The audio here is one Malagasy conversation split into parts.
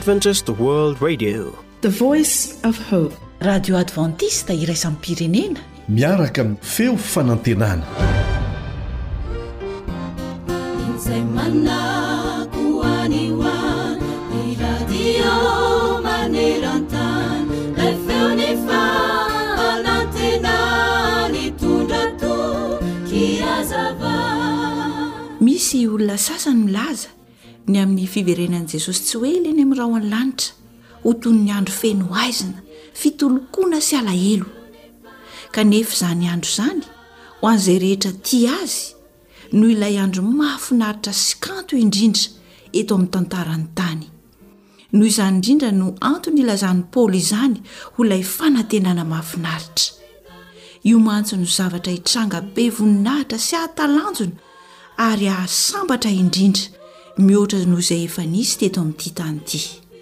Adventist World Radio, the voice of hope. Radio Adventista iraisam pirenena miaraka amin'ny feo fanantenana. Misy olona sasany milaza ny amin'ny fiverenan'i Jesosy tsy hoe eny amin'ny rahona lanitra ho toy ny andro feno aizina, fitolokoana sy alahelo. Kanefa izany andro izany ho an'izay rehetra tia azy no ilay andro mahafinaritra sy kanto indrindra eto amin'ny tantarany tany. Noho izany indrindra no antony ilazan'i Paoly izany ho ilay fanantenana mahafinaritra. Io mantsy no zavatra hitranga be voninahitra sy ahatalanjona ary ahasambatra indrindra mihoatra noho izay efa nisy teto amin'ity tany ity.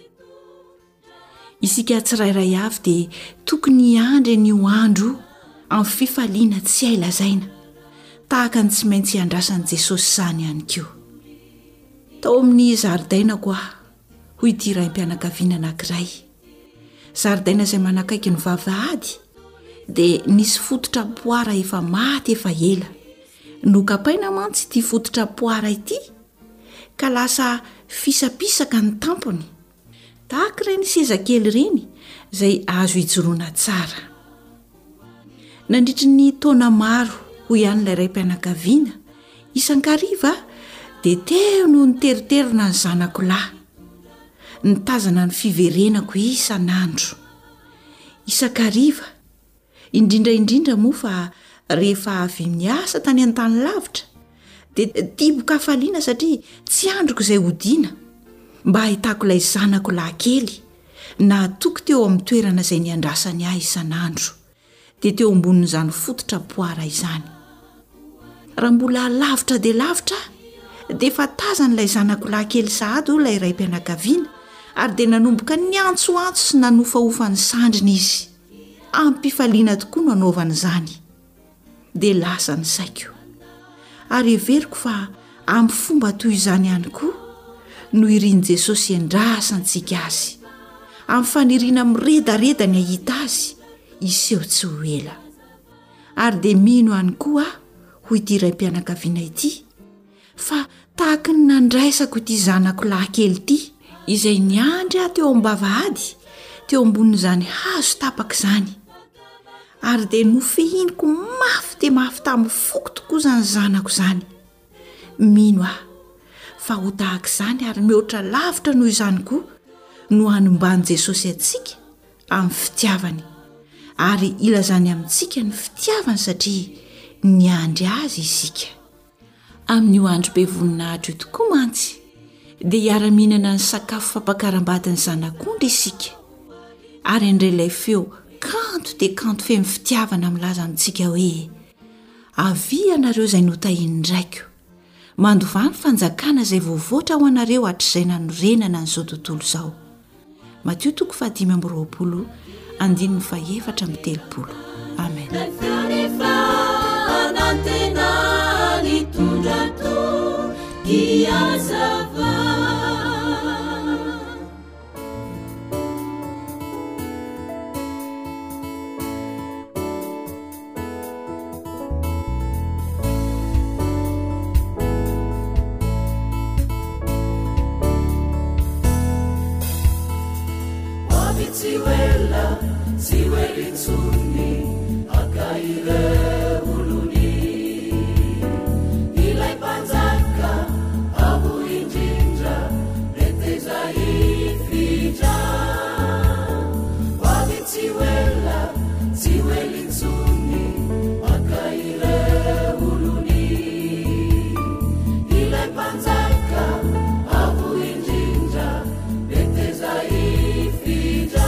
Isika tsirairay avy dia tokony hiandry an'io andro amin'ny fifaliana tsy hailazaina tahaka ny tsy maintsy hiandrasan'i Jesosy izany ihany koa. Tao amin'ny zaridaina koa hoy ity raim-pianakaviana anankiray. Zaridaina izay manakaiky ny vavahady dia nisy fototra poara efa maty efa ela. Nokapaina mantsy ity fototra poara ity ka lasa fisapisaka ny tampony. Tahaka ireny seza kely ireny izay azo hijoroana tsara. Nandritry ny taona maro ho ihany ilay raim-pianakaviana isan-kariva dia teo no niteriterona ny zanako lahy. Nitazana ny fiverenako isan'andro. Isan-kariva indrindraindrindra moa fa rehefa avy miasa tany an-tany lavitra dia tiboka hafaliana satria tsy androko izay hodiana mba ahitako ilay zanako lahy kely na toko teo amin'ny toerana izay niandrasany ahy isan'andro dia teo ambonin'izany fototra poara izany. Raha mbola lavitra dia efa tazan'ilay zanako lahy kely sahady ilay raim-pianakaviana ary dia nanomboka niantsoantso sy nanofaofa ny sandriny izy. Ampifaliana tokoa no anaovana izany. Dia lasa ny saiko ary everiko fa amin'ny fomba toy izany ihany koa no irian'i Jesosy iandrasantsika azy. Amin'ny faniriana miredareda ny ahita azy iseho tsy ho ela. Ary dia mino ihany koa ho ity raim-pianakaviana ity fa tahaka ny nandraisako ity zanako lahy kely ity izay niandry aho teo am-bavahady teo ambonin'izany hazo tapaka izany. Ary dia nofehiniko mafy dia mafy tamin'ny foko tokoa izany zanako izany. Mino aho fa ho tahaka izany ary mihoatra lavitra noho izany koa no hanomban'i Jesosy antsika amin'ny fitiavany ary ilazany amintsika ny fitiavany satria niandry azy isika. Amin'io andro be voninahitra io tokoa mantsy dia hiara-mihinana ny sakafo fampakaram-bady ny zanak'ondry isika ary andrelay feo kanto dia kanto feno fitiavana milaza amintsika hoe avy ianareo izay notahiny ndraiko mandovany fanjakana izay voavoatra ho anareo hatr'izay nanorenana n'izao tontolo izao. Mateo 5:20 andiny 7:30. Amen. Siweli tsuni akaire uluni ilai panzaka abu injinja reteza ifija wabitiwela siweli tsuni akaire uluni ilai panzaka abu injinja reteza ifija.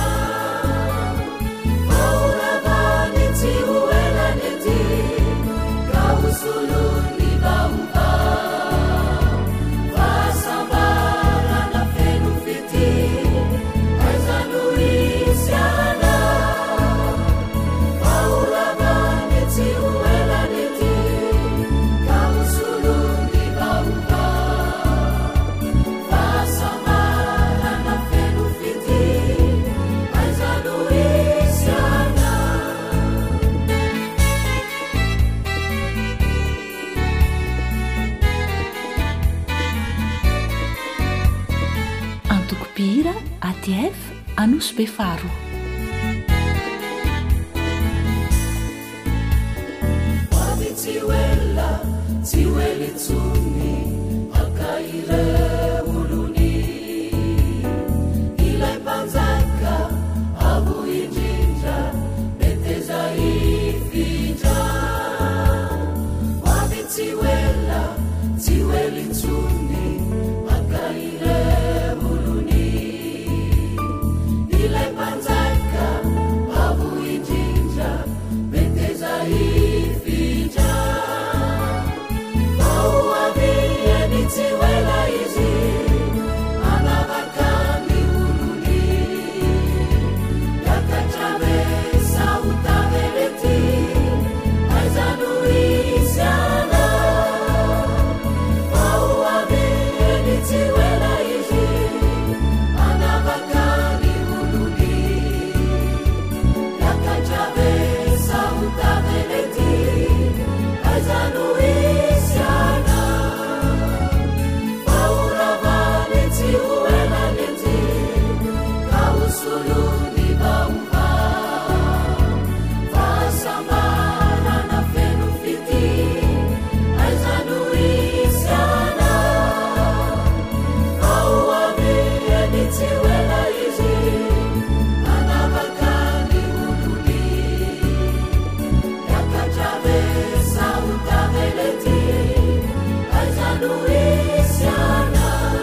Paura Anosy be faharoa. Wabitiwela tiweli tsuni akaire uluni ilai panzaka abu injinja beteza ifija wabitiwela tiweli tsuni akaire uluni ilai panzaka abu injinja beteza ifija tiwela izi anavakani uluni yakachabe sautaveleti aizanuisiana auavieni tiwela izi anavakani uluni yakachabe sautaveleti aizanuisiana suluni bauba fasambara na fenufiti aizanuisiana auavieni tiwela izi anavakani uluni yakachabe sautaveleti aizanuisiana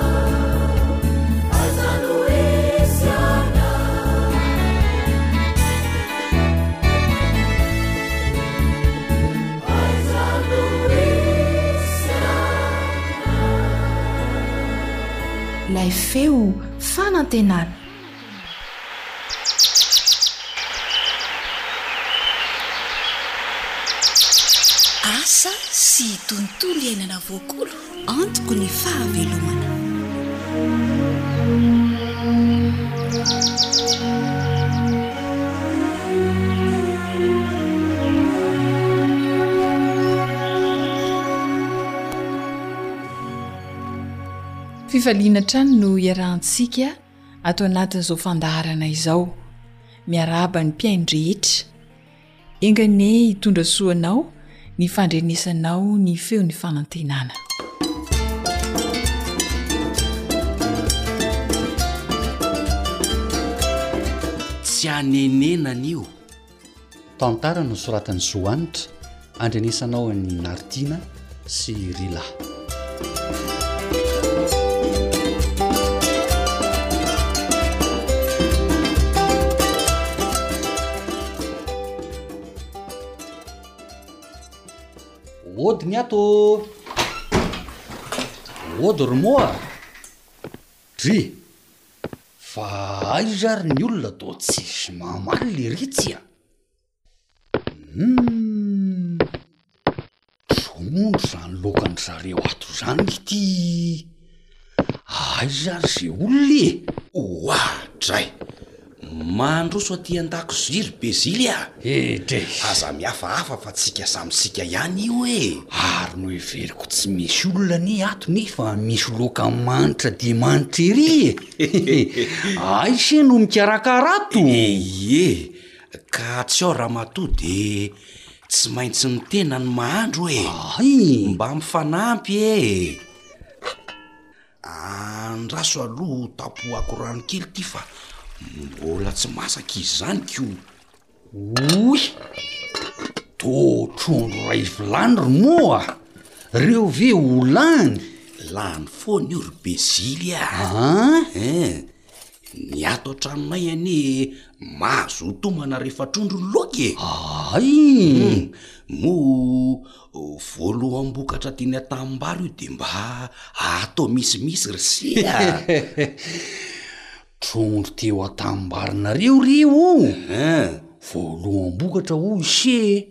Ilay feo fanantenana. Asa sy tontolo iainana voakolo antoko ny fahavelomana. Fifaliana trano no iarahantsika atao anatin'izao fandaharana izao, miaraba ny mpiaino rehetra, engane hitondra soanao ny fandrenesanao ny feo ny fanantenana. Tsy anenenana io. Tantara no soratan'ny Zoanitra, andrenesanao ny Martina sy Rila. Ody ny ato, ody romoa, dry, fa aizary ny olona to tsisy mamaly le ritsya. Trondro zany lokany zareo ato zany ity, aizary ze olona e. Oadray, mandroso aty an-dakozia ry Bezily a. Dre, aza mihafahafa fa tsika samysika ihany io e. Ary no everiko tsy misy olona ny ato nefa misy loka manitra de manitra ery e. Ay se no mikarakarato. Ie, ka tsy ao raha matoa de tsy maintsy ny tena ny mahandro e. Ay, mba mifanampy e. Andraso aloha tapoako rano kely ty fa mbola tsy masaka izy zany ko. oy, to trondro ray vilany romoa, reo ve ho lany? Lany foana io ry Bezily a. Ny ato an-tranonay anie mahazo tomana rehefa trondro ny loky e. Ay, mo voaloham-bokatra tiany atambaro io de mba atao misimisy ry sia. trondro teo atambarinareo reo. Voaloham-bokatra hoy se.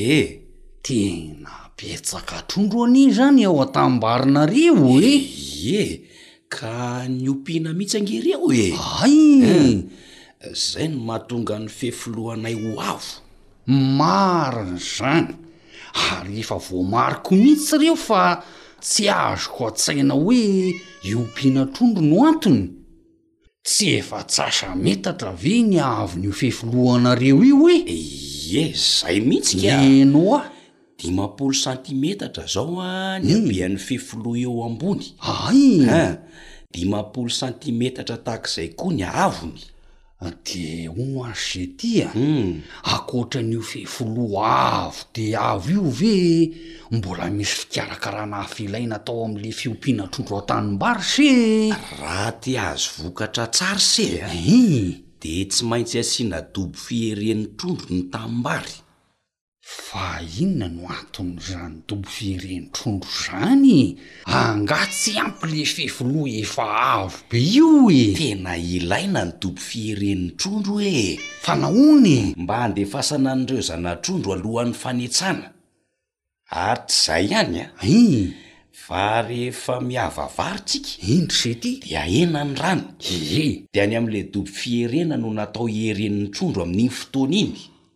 Tena betsaka trondro ani zany ao atambarinareo e. Ka niompiana mihitsy angereo e. Ay, zay no mahatonga ny fefoloanay ho avo. marina zany. Ary efa voamariko mihitsy reo fa tsy azoko an-tsaina hoe iompiana trondro no antony. tsy efa tsasa metatra ve ny ahavon'io fefoloanareo io e? zay mihitsy ka eno a 50 santimetatra zao a ny habean'ny fefoloa eo ambony. ay 50 santimetatra tahak'izay koa ny avony. de oasy tya akoatran'io fefoloa avo de avo io ve mbola misy fikarakarana hafa ilaina tao am'le fiompiana trondro an-tanimbary se raha ty azo vokatra tsara se de tsy maintsy asiana dobo fieren'ny trondro ny tanimbary. fa inona no anton'izany dobo fieren'ny trondro zany? Anga tsy ampy le fefoloa efa avo be io e. Tena ilaina ny dobo fieren'ny trondro e. Fa naony mba handefasana an'ireo zana-trondro alohan'ny fanetsana. Ary tsy zay ihany fa rehefa miava varitsika indry se ty de ahena ny rano de any am'le dobo fierena no natao hieren'ny trondro amin'iny fotoana iny.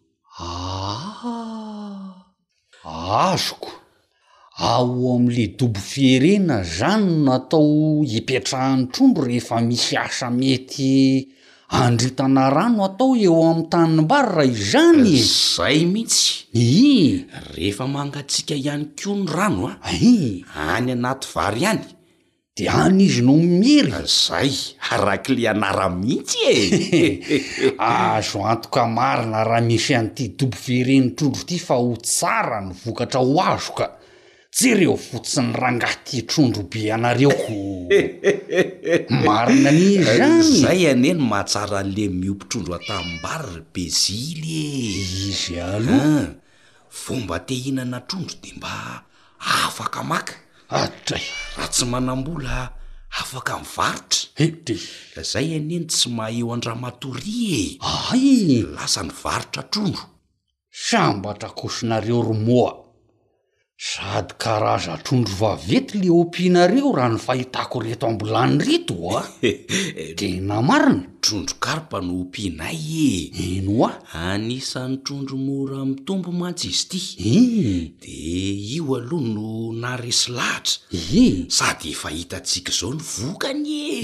Azoko ao am'le dobo fierena zany no natao hipetrahan'ny trondro rehefa misy asa mety andritana rano atao eo amin'ny tanimbary raha izany zay mihitsy rehefa mangatsika ihany koa ny rano any anaty vary ihany de any izy no mimery zay arak'le anara mihitsy azo antoka marina raha misy an'ity dobo fieren'ny trondro ty fa ho tsara ny vokatra ho azo ka jereo fotsiny rangaty trondro be anareoko marina ny zany zay aneny mahatsara an'le miompy trondro atambary bezily izy aloha fomba te hinana trondro de mba afaka maka atray raha tsy manambola afaka mivarotra zay aneny tsy maheo andramatoria ay lasa ny varotra trondro sambatra kosinareo romoa sady karaza trondro vavety le ompianareo raha ny fahitako reto ambolany reto tena marina trondro karpa no ompianay eno anisan'ny trondro mora mitombo mantsy izy ty de io aloha no naresy lahatra sady efa hitatsika zao ny vokany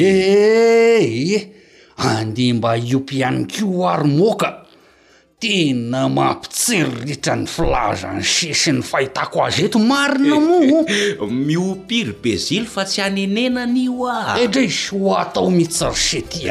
ande mba iompiany ko ary moka tena mampitsiriritra ny filazany sesiny fahitako azy eto marina mo miopiry bezily fa tsy hanenenany io edray ho atao mitsarisetia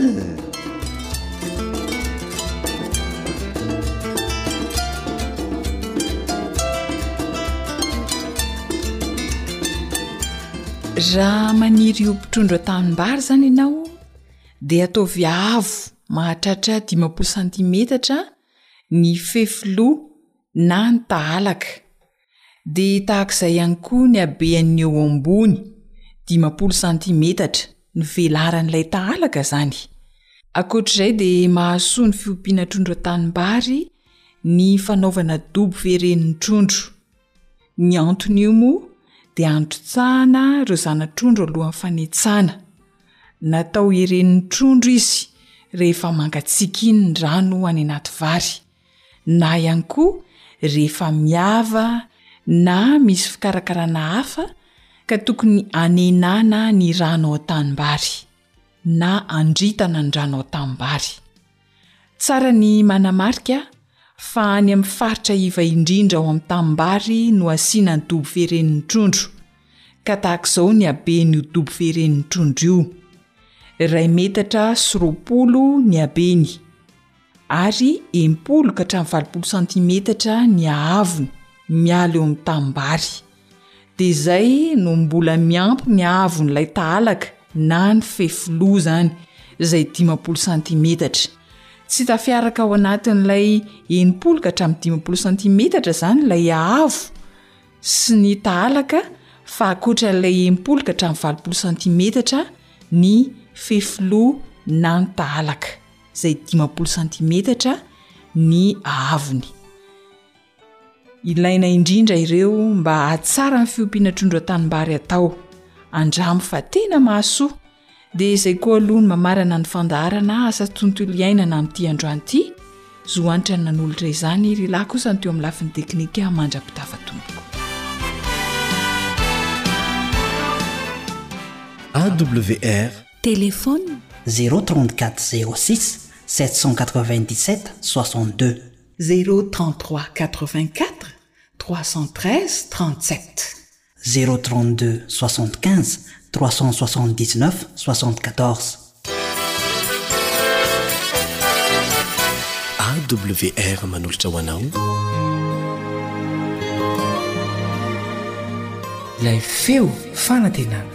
raha maniry ompitrondro an-tanimbary zany ianao de ataovy avo mahatratra 50 santimetatra ny fefoloa na ny tahalaka de tahak'izay ihany koa ny habeany eo ambony 50 santimetatra ny velaran'ilay tahalaka zany. Akoatr'izay de mahasoa ny fiompiana trondro an-tanimbary ny fanaovana dobo fieren'ny trondro. Ny anton'io moa de antrotsahana ireo zana-trondro alohan'ny fanetsana. Natao heren'ny trondro izy rehefa mangatsiaka iny ny rano any anaty vary na ihany koa rehefa miava na misy fikarakarana hafa ka tokony anenana ny rano ao an-tanimbary na andritana ny rano ao an-tanimbary. Tsara ny manamarika fa any amin'ny faritra iva indrindra ao amin'ny tanimbary no asiana ny dobo fieren'ny trondro ka tahak'izao ny haben'io dobo fieren'ny trondro io. 2 metatra sy 20 ny habeny ary 80 ka hatramin'ny 20 santimetatra ny ahavony miala eo amin'ny tanimbary. De zay no mbola miampy ny ahavon'ilay tahalaka na ny fefoloa zany izay 50 santimetatra. Tsy tafiaraka ao anatin'ilay 80 ka hatramin'ny 50 santimetatra zany ilay ahavo sy ny tahalaka fa akoatran'ilay 80 ka hatramin'ny 20 santimetatra ny fefoloa na ny tahalaka izay 50 santimetatra ny ahavony. Ilaina indrindra ireo mba hatsara ny fiompiana trondro an-tanimbary atao andramo fa tena mahasoa. De izay koa aloha ny mamarana ny fandaharana asa tontolo iainana amin'ity androany ity zoanitra ny nanolotra izany ry lahy kosa ny teo amin'ny lafiny teknika mandrapitava tompoko. AWR Téléphone 034 06 797 62 033 84 313 37 032 75 379 74. AWR manolotra ho anao ilay feo fanantenana.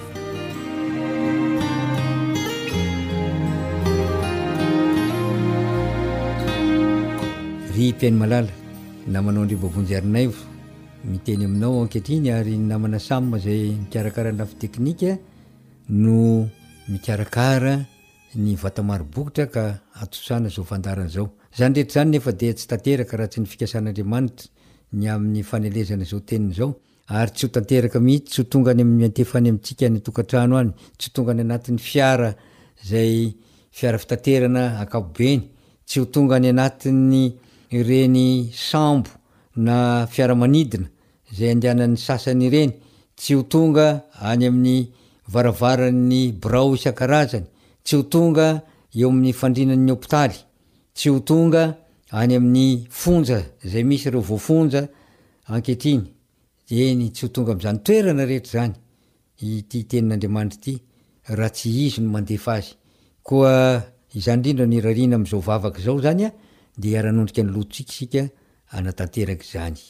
Ry mpiainy malala namanao andribavonjyarinay miteny aminao ankehitriny ary namana samma zay mikarakara ny lafy teknika no mikarakara ny vatamarobokotra ka atosana zao fandarana zao. Zany rehetra zany nefa dia tsy tanteraka raha tsy ny fikasan'Andriamanitra ny amin'ny fanelezana zao teniny zao, ary tsy ho tanteraka mihitsy, tsy ho tonga any amin'ny antefany amintsika ny tokantrano any, tsy ho tonga any anatin'ny fiara zay fiara fitaterana akapobeny, tsy ho tonga any anatin'ny ireny sambo na fiaramanidina zay andehanan'ny sasany ireny, tsy ho tonga any amin'ny varavaran'ny birao isan-karazany, tsy ho tonga eo amin'ny fandrinan'ny hopitaly, tsy ho tonga any amin'ny fonja zay misy ireo voafonja ankehitriny, eny tsy ho tonga am'zany toerana rehetra zany ity tenin'Andriamanitra ity raha tsy izy no mandefa azy. Koa izany indrindra ny rarina am'izao vavaka zao zany a, de iara-nondrika ny lotsika sika anatanteraky zany.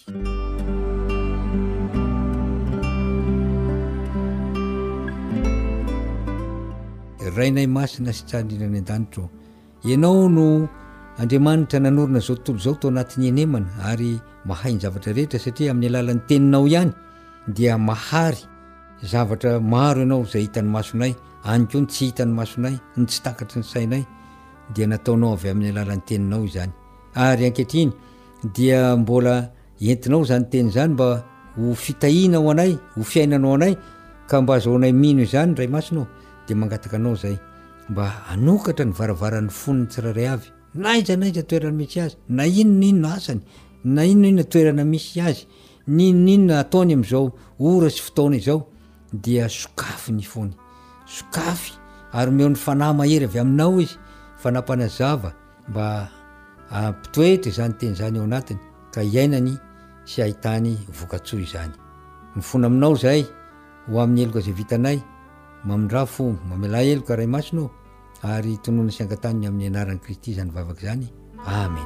Rainay masina sy tsarindrina ny an-danitro, ianao no Andriamanitra nanorina zao tontolo zao tao anatin'ny enemana ary mahay ny zavatra rehetra, satria amin'ny alalan'ny teninao ihany dia mahary zavatra maro ianao zay hitan'ny masonay, any koa ny tsy hitan'ny masonay, ny tsy takatry ny sainay, dia nataonao avy amin'ny alalan'ny teninao izany. Ary ankehitriny dia mbola entinao zany teny zany mba ho fitahina ho anay, ho fiainanao anay, ka mba azahoanay mino izany ray masonao, dia mangataka anao zay mba anokatra ny varavaran'ny foniny tsiraray avy, naiza toerana misy azy, na inona asany, na inona toerana misy azy, ninona ataony am'izao ora sy fotoana izao, dia sokafy ny fony, sokafy ary meo ny fanahy mahery avy aminao izy, fanampanazava mba ampitoetra izany teny zany eo anatiny ka iainany sy ahitany vokatsoa izany. Mifona aminao zay ho amin'ny eloka zay vitanay, mamindrafo mamela eloka ray masonao, ary tonoana sy angatany amin'ny anaran'i Kristy zany vavaka zany. Amen.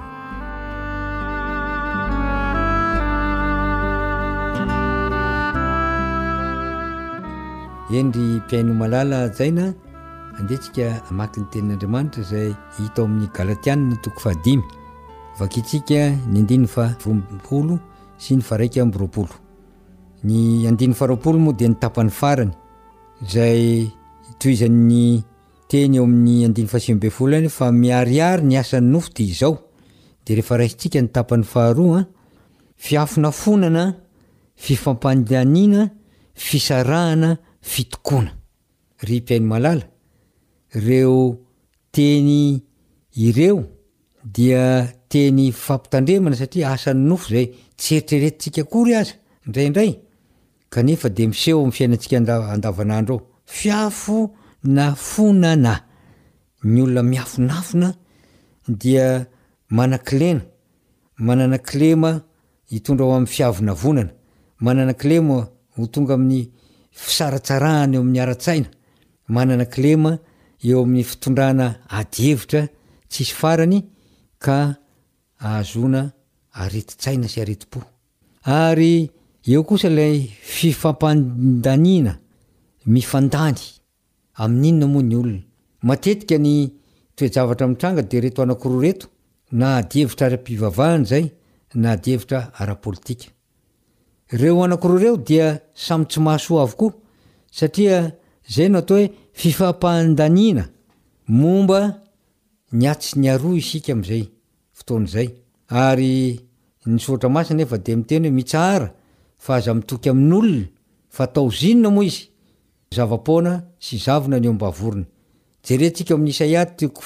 Endry mpiaino malala zaina, andetsika amaky ny tenin'Andriamanitra zay hita amin'ny Galatiana 5, vakitsika ny 20 sy ny 120. Ny 20 moa dia ny tapany farany zay toizan'ny teny eo amin'ny 15 fa miariary ny asan'ny nofo dia izao. Dia rehefa raisitsika ny tapany faharoa, fiafonafonana, fifampandaniana, fisarahana, fitokoana. Ry mpiaino malala, reo teny ireo dia teny fampitandremana, satria asan'ny nofo zay tsy eritreretintsika akory aza indraindray, kanefa de miseho amin'ny fiainantsika andavanandro ao. Fiafonafonana, ny olona miafonafona dia manan-kilena, manana kilema hitondra ao amin'ny fiavonavonana, manana kilema ho tonga amin'ny fisaratsarahana eo amin'ny ara-tsaina, manana kilema eo amin'ny fitondrana adihevitra tsisy farany ka ahazona areti-tsaina sy areti-po. Ary eo kosa ilay fifampandaniana, mifandany amin'inona moa ny olona. Matetika ny toe-javatra mitranga dia reto anankiroa reto, na adihevitra ara-pivavahana zay, na adihevitra ara-politika. Reo anankiroa reo dia samy tsy mahasoa avokoa, satria zay no atao hoe fifampandaniana momba ny atsy ny aroa isika am'izay fotoana zay. Ary ny soatra masina nefa dia miteny hoe mitsahara fa aza mitoky amin'olona fa tao zinona moa izy, zava-poana sy zavona ny eo mbavorona. Jerentsika amin'ny Isaia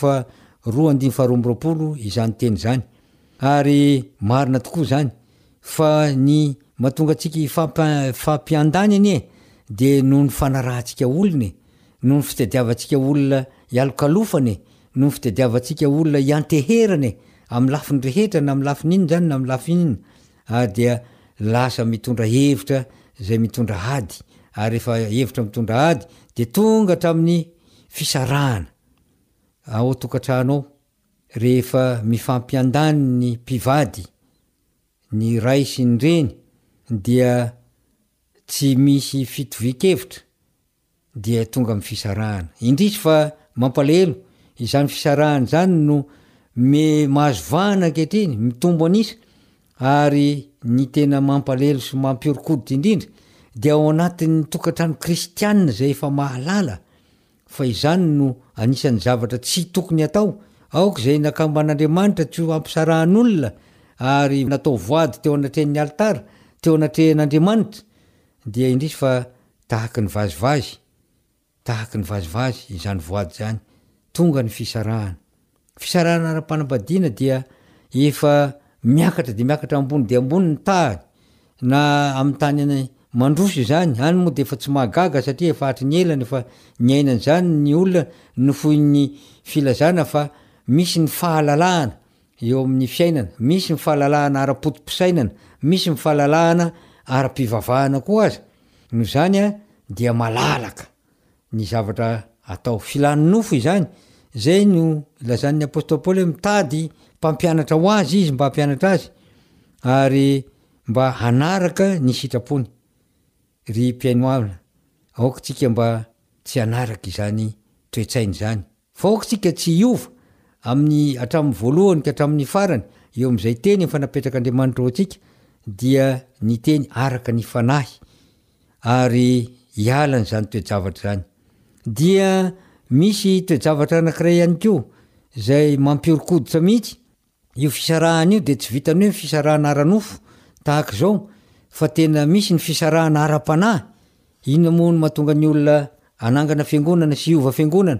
2:12 izany teny zany. Ary marina tokoa zany fa ny mahatonga antsika fampiandany anie dia noho ny fanarahantsika olona, no ny fitadiavantsika olona ialokalofany no ny fitadiavantsika olona ianteherany amy lafiny rehetra na amy lafiny iny zany na amy lafiny iny dia lasa mitondra hevitra zay mitondra hady ary efa hevitra mitondra hady de tonga hatramin'ny fisarahana ao tokantranao rehefa mifampiandany ny mpivady ny ray sy ny reny dia tsy misy fitovikevitra dia tonga amy fisarahana indrisy fa mampalahelo izany fisarahana zany no mahazo vana ankehitriny mitombo anisa ary ny tena mampalahelo sy mampiorikoditra indrindra dia ao anatin'ny tokantrano kristianina zay efa mahalala fa izany no anisan'ny zavatra tsy tokony atao aoka zay nakamban'Andriamanitra tsy ho ampisarahan'olona ary natao voady teo anatrehan'ny altara teo anatrehan'Andriamanitra dia indrisy fa tahaky ny vazivazy izany voady zany tonga ny fisarahana ara-panambadiana dia efa miakatra de miakatra ambony de ambony ny tahany na amin'ny tany mandroso zany any moa de efa tsy mahagaga satria efa hatry ny elany efa nyainany zany ny olona nofoin'ny filazana fa misy ny fahalalahana eo amin'ny fiainana misy ny fahalalahana ara-potom-pisainana misy ny fahalalahana ara-pivavahana koa azy no zany dia malalaka ny zavatra atao filany nofo izany zay no lazan'ny apôstôly Paoly mitady mpampianatra ho azy izy mba hampianatra azy ary mba hanaraka ny sitrapony ry mpiainoavina aoka tsika mba tsy hanaraka izany toetsainy zany fa aoka tsika tsy iova amin'ny hatramin'ny voalohany ka hatramin'ny farany eo am'izay teny efa napetrak'Andriamanitra ao atsika dia ny teny araka ny fanahy ary hialany zany toejavatra zany dia misy toejavatra anankiray ihany koa zay mampiorikoditra mihitsy io fisarahana io de tsy vitany hoe fisarahana ara-nofo tahaka zao fa tena misy ny fisarahana ara-panahy ino moa no mahatonga ny olona anangana fiangonana sy iova fiangonana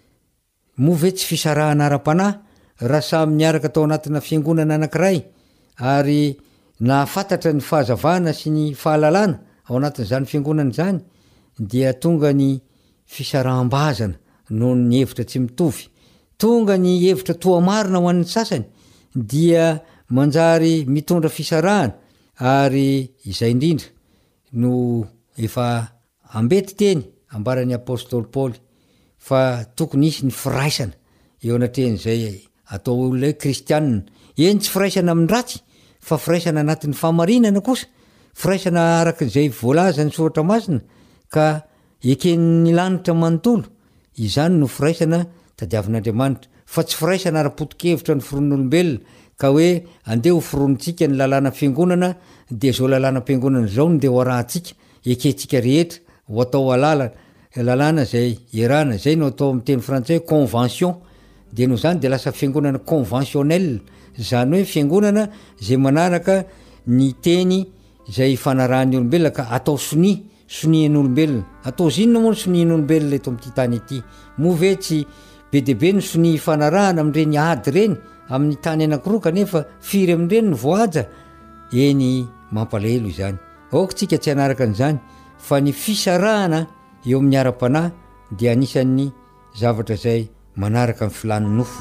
moa ve tsy fisarahana ara-panahy raha samy miaraka tao anatina fiangonana anankiray ary nahafantatra ny fahazavana sy ny fahalalana ao anatin'izany fiangonana zany dia tonga ny fisaraham-bazana noho ny hevitra tsy mitovy tonga ny hevitra toa marina ho an'ny sasany dia manjary mitondra fisarahana ary izay indrindra no efa ambety teny ambaran'ny apôstôly Paoly fa tokony isy ny firaisana eo anatrehan'izay atao olona hoe kristianina eny tsy firaisana amin'ny ratsy fa firaisana anatin'ny fahamarinana kosa firaisana arak'izay voalaza ny soratra masina ka eken'ny lanitra manontolo izany no firaisana tadiavin'Andriamanitra fa tsy firaisana ara-potokevitra ny foron'olombelona ka hoe andeha ho foronitsika ny lalàna fiangonana de zao lalàna fiangonana zao no de ho arahantsika ekentsika rehetra ho atao lalàna zay erana zay no atao amin'ny teny frantsay convention de no zany de lasa fiangonana conventionnel zany hoe fiangonana zay manaraka ny teny zay fanarahan'ny olombelona ka atao sonian'olombelona atao zinona moa ny sonian'olombelona eto am'ty tany ity moa ve tsy be debe ny soni fanarahana am'ireny ady reny amin'ny tany anankiroa kanefa firy am'ireny ny voaja eny mampalahelo izany aoka tsika tsy hanaraka an'izany fa ny fisarahana eo amin'ny ara-panahy dia anisan'ny zavatra zay manaraka amin'ny filany nofo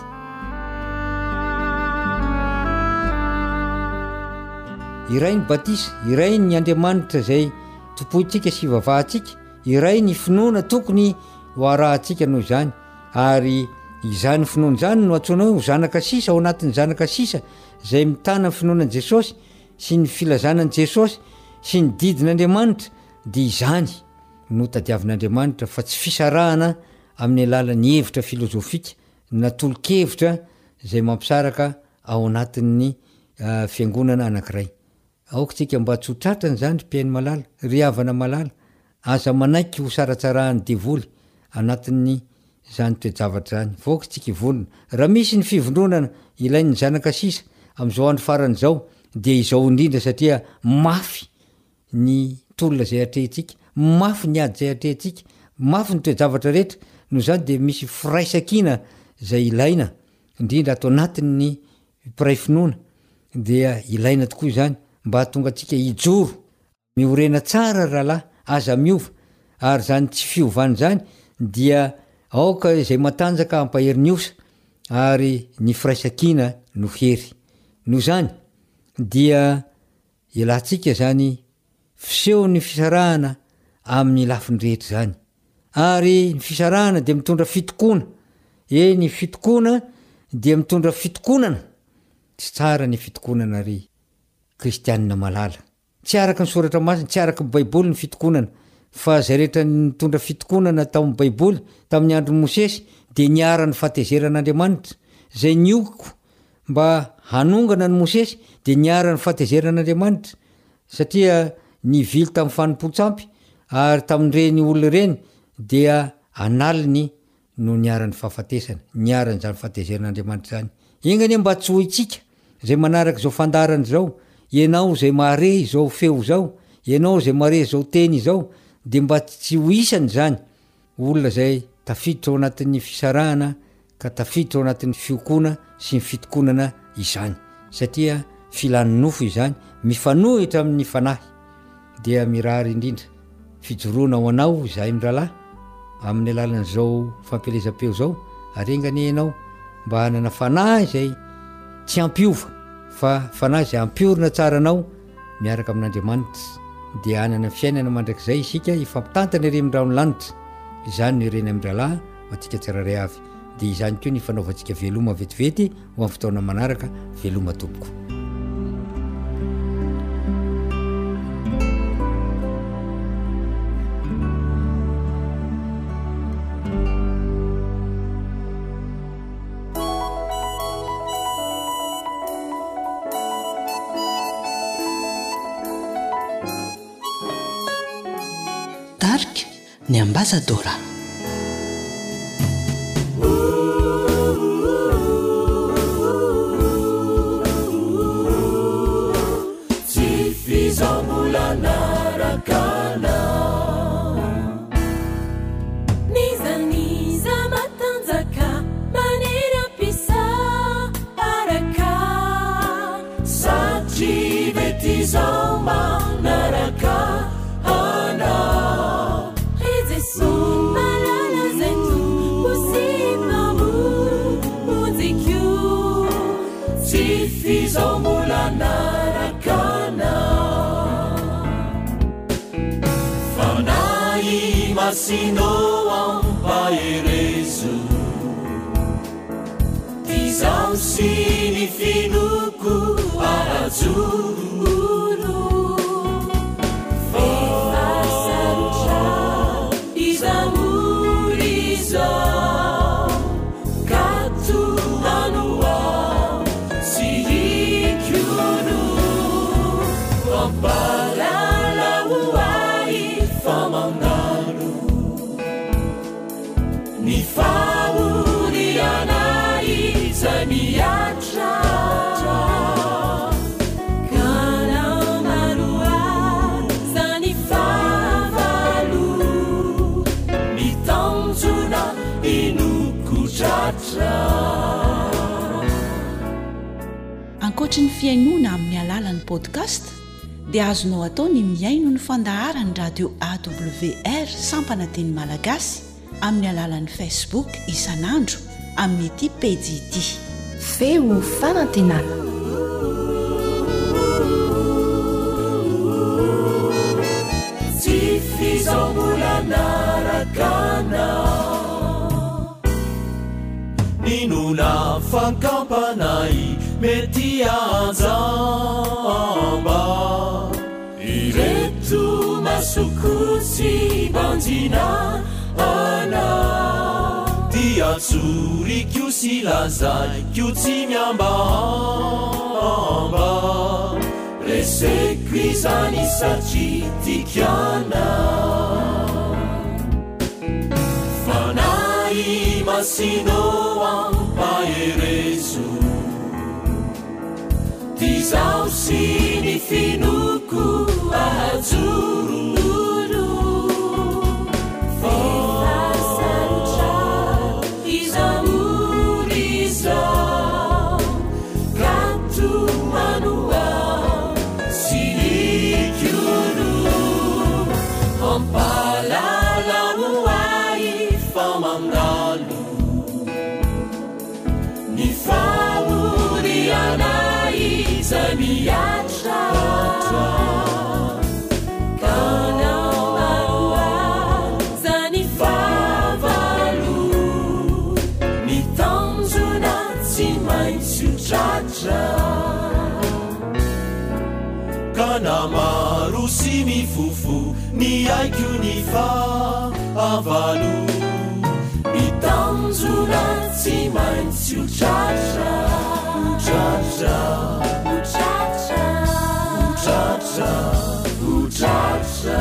iray ny batisa iray ny Andriamanitra zay tompointsika sy vavahantsika iray ny finoana tokony ho arahantsika noho izany ary izany finoana zany no atsoina hoe ho zanaka sisa ao anatin'ny zanaka sisa zay mitana ny finoanan' Jesosy sy ny filazanan' Jesosy sy ny didin'Andriamanitra dia izany no tadiavin'Andriamanitra fa tsy fisarahana amin'ny alalan'ny hevitra filozofika na tolo-kevitra zay mampisaraka ao anatin'ny fiangonana anankiray aoka tsika mba tsotratrany zany mpiaino malala ry havana malala aza manaiky ho saratsarahany devoly anatin'ny zany toejavatra zany vaoka tsika volona raha misy ny fivondronana ilain'ny zanaka sisa am'izao andro farany zao de izao indrindra satria mafy ny tolona zay atrehtsika mafy ny ady zay atrehtsika mafy ny toejavatra rehetra no zany de misy firaisakina zay ilaina indrindra atao anatin'ny mpiray finoana dia ilaina tokoa zany mba tonga atsika hijoro miorena tsara rahalahy aza miova ary zany tsy fiovany zany dia aoka izay matanjaka ampahery ny osa ary ny firaisakina no hery no zany dia ilahtsika zany fiseho ny fisarahana amin'ny lafiny rehetra zany ary ny fisarahana de mitondra fitokoana ny fitokoana dia mitondra fitokonana tsy tsara ny fitokonana ry kristianina malala tsy araka ny soratra masina tsy araka ny baiboly ny fitokonana fa zay rehetra mitondra fitokonana tao amin'ny baiboly tamin'ny androny Mosesy de niara-ny fahatezeran'Andriamanitra zay niokiko mba hanongana ny Mosesy de niara-ny fahatezeran'Andriamanitra satria nivily tamin'ny fanimpotsampy ary tamin'ireny olona reny dia analiny no niara-ny fahafatesana niara-ny zany fahatezerin'Andriamanitra zany ingany mba tsy hoitsika zay manaraka zao fandarany zao ianao zay mare zao feo zao ianao zay mare zao teny zao de mba tsy ho isany zany olona zay tafiditra ao anatin'ny fisarahana ka tafiditra ao anatin'ny fiokoana sy ny fitokonana izany satria filan'ny nofo izany mifanohitra amin'ny fanahy dia mirary indrindra fijoroana ho anao zahay mindralahy amin'ny alalan'izao fampelezam-peo zao arengany ianao mba hanana fanahy zay tsy ampiova fa fanahy zay ampiorina tsara anao miaraka amin'Andriamanitra dia hanana fiainana mandrakizay isika ifampitantana ire mindrano lanitra izany no ireny amindralahy atika tsiraray avy dia izany koa ny fanaovantsika veloma vetivety ho amin'ny fotoana manaraka veloma tompoko Dark ny ambassadora Sinoam paerezu Tizam sini finuku arazuru Fifa sarucha Izamuriza Katu anua Sihikyunu Wamparala uai famanga Ni faurianai zaniatra Kana marua zani favalu Ni tanjuna inukutratra Ankoatra ny fiainona amin'ny alalan'ny podcast dia azonao atao ny miaino ny fandaharan'ny radio AWR sampana teny malagasy amin'ny alalan'ny Facebook isanandro amin'ny ity page ity feo fanantenana Tifizamulanaragana Ninuna fankampanai metianzamba Iretu masukusi banjina Ana dia tsuri kiu silazai kiu tsimiambamba resequizani sacitikiana fanai masinoam paerezu tizau sini finuku azuru Palala muai maro sy mifofo ny aiko ny fahavalo mitanjona tsy maintsy utratra utratra utratra utratra utratra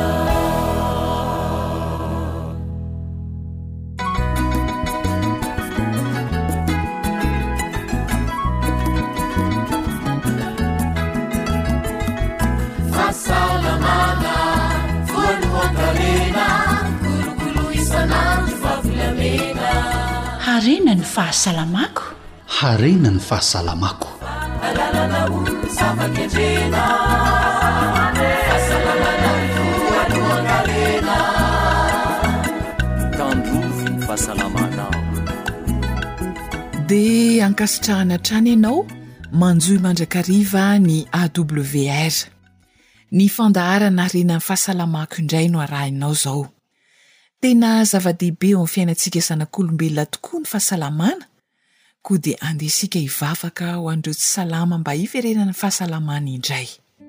fasalamana voalohankarena kolokolo isanandro favolamena harena ny fahasalamako harena ny fahasalamako alalana zava-kendrena fahasalamana voalohankarena tandrovy ny fahasalamana dia ankasitrahana trany ianao manjoy mandrakariva ny AWR ny fandaharana rena ny fahasalamako indray no arahinao zao tena zava-dehibe eo amin'ny fiainantsika zanak'olombelona tokoa ny fahasalamana koa dia andesika hivavaka ho an'ireo tsy salama mba hiverenana ny fahasalamana indray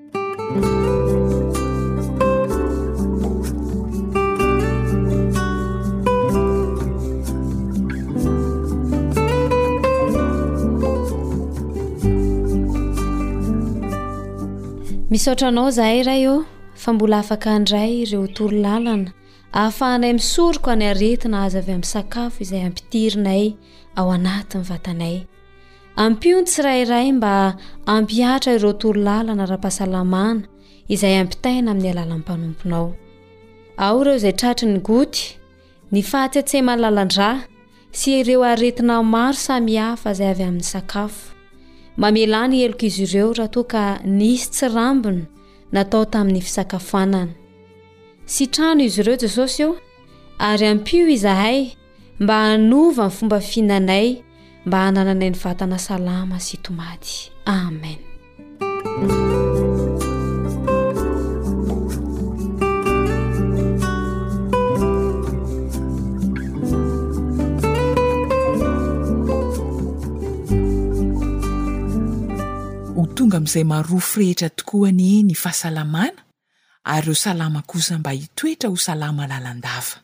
misaotranao zahay ray o fa mbola afaka andray ireo toro lalana ahafahanay misoroko any aretina azy avy amin'ny sakafo izay ampitirinay ao anatin'ny vatanay ampiony tsirairay mba ampiatra ireo toro lalana ra-pahasalamana izay ampitaina amin'ny alalan'ny mpanomponao ao ireo izay tratry ny goty ny fahatsetsema lalandra sy ireo aretina maro samihafa izay avy amin'ny sakafo mamelany eloko izy ireo raha toa ka nisy tsy rambona natao tamin'ny fisakafoanana sitrano izy ireo Jesosy eo ary ampio izahay mba hanova ny fomba fihinanay mba hanananay ny vatana salama sy tomady amen tonga amin'izay marofo rehetra tokoa ny fahasalamana ary eo salama kosa mba hitoetra ho salama lalandava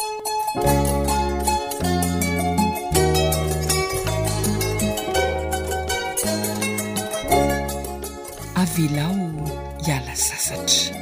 avelao hiala sasatra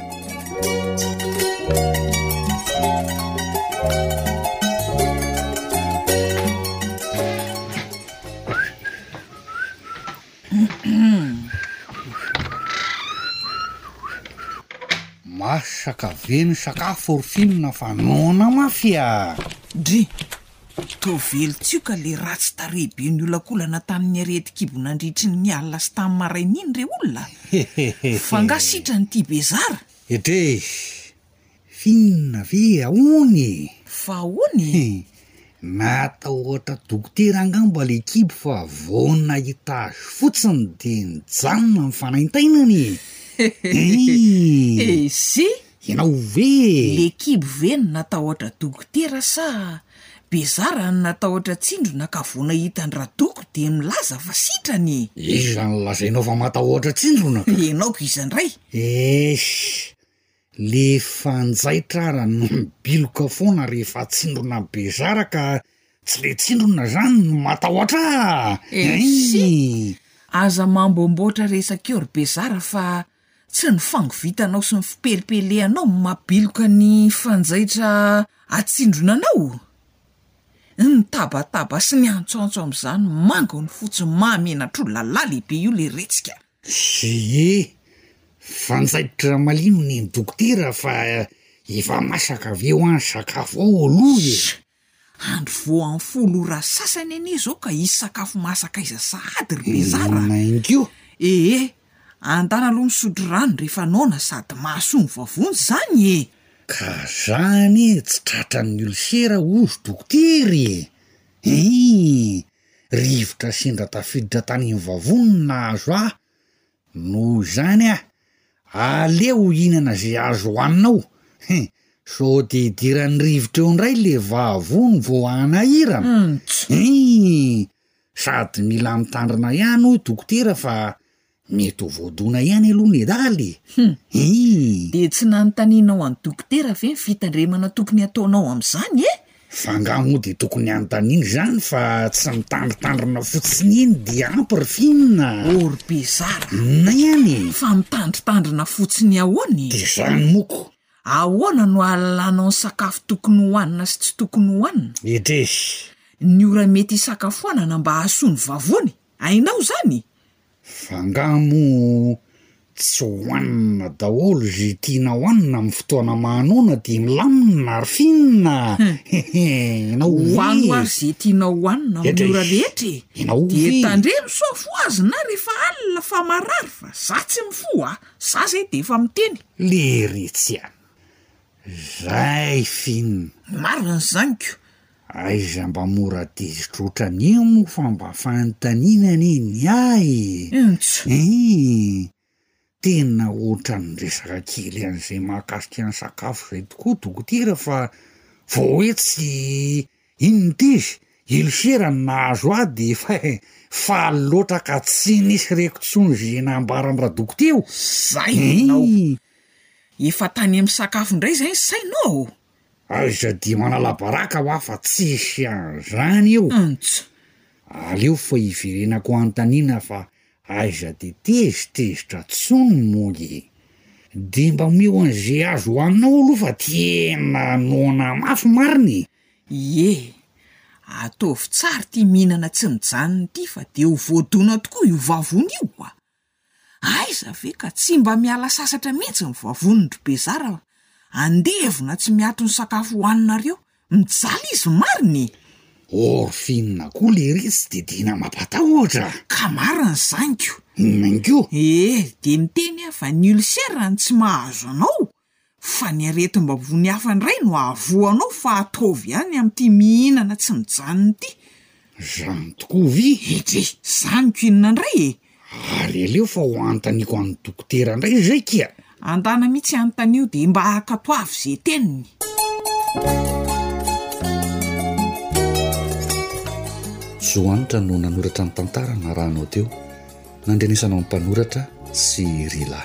masaka veny sakafo orfinina fa nona mafia dry tovely tsioka le ratsy tarebe ny olakolana tamin'ny areti-kibo nandritry ny alina sy tamin'ny maraininy re olona fa ngasitra ny ty bezara etre finna ve aony fa ony natao ohatra dokotera angambo le kibo fa vona hita azy fotsiny de nijanona ny fanaintainany si ianao ve le kibo veny natao ohatra dokotera sa bezara ny natao ohatra tsindrona ka vona hita ny radoko de milaza fa sitrany izany lazainao fa matao ohatra tsindrona ianaoko izandray le fanjaitra ra no mibiloka foana rehefa tsindrona bezara ka tsy le tsindrona zany no matahoatra aza mambomboatra resaka eo ry bezara fa tsy ny fangovitanao sy ny fiperipeleanao mabiloka ny fanjaitra atsindronanao ny tabataba sy ny antsoantso amin'izany mango ny fotsy mahamenatro lalà lehibe io le retsika fanjaitra malino ny dokotera fa efa masaka avy eo any sakafo ao aloha andro vo amin'ny folo ora sasany anie zao ka isy sakafo masaka iza sahady ry bezara naingio andana aloha misotro rano rehefa naona sady mahasony vavony zany ka zany tsy tratran'ny olosera ozy dokotery rivotra sendra tafiditra tany vavony na azo no zany aleo hinana zay azo hoaninao so de diran'ny rivotra eo indray le vavony vo anahirana sady mila mitandrina ihany dokotera fa mety ho voadona ihany aloha ny daly de tsy nanontanianao any dokotera ve ny fitandremana tokony ataonao am'izany fa nga moa de tokony anontaniny zany fa tsy mitandritandrina fotsiny iny de ampyrifinina ory-bezara na ihany fa mitandritandrina fotsiny ahoany de zany moko ahoana no ahalanao ny sakafo tokony hohanina sy tsy tokony hohanina etresy ny ora mety isakafoanana mba hahasoany vavony ainao zany fa nga mo tsy hohanina daholo zay tiana hohanina amin'ny fotoana manona de milamina rifinina hoano ary zay tiana hohanina amin'ny ora rehetra de tandre misofo azy na rehefa alina fa marary fa za tsy mifo za zay de efa miteny le retsy zay finina marina zaniko aiza mba mora dezitra ohatran'io mo fa mba fanotaninana iny ay tena ohatran'ny resaka kely an'izay mahakasika ny sakafo zay tokoa dokotera fa vao hoe tsy inony tezy ilosera ny nahazo ahy de faly loatra ka tsy nisy rekotsony zay nambaran'ny radokoteo zay nao efa tany amin'ny sakafo indray zay sainao aiza dia manalabaraka ho afa tsisy an'izany io aleo fa hiverenako anontaniana fa aiza de tezitezitra tsony mogy de mba meo an'izay azo hoaninao aloha fa tena noana mafy mariny ataovy tsara ty mihinana tsy mijanony ty fa de ho voadona tokoa io vavony io aiza ve ka tsy mba miala sasatra mihitsy ny vavonindro bezara andevona tsy miato ny sakafo hohaninareo mijaly izy mariny orfinina koa le retsy de dina mampatahotra ka mariny zaniko manko de miteny fa ny ulcère ny tsy mahazo anao fa ny aretim-bavony hafa indray no avoanao fa ataovy ihany amin'ity mihinana tsy mijanony ity zany tokoa vi zaniko inona indray ary aleo fa ho antaniko an'ny dokotera indray zay kia andana mihitsy anontanio de mba hakatoavy zay teniny Zoanitra no nanoratra ny tantara na rahanao teo nandrenesanao ny mpanoratra sy Rila.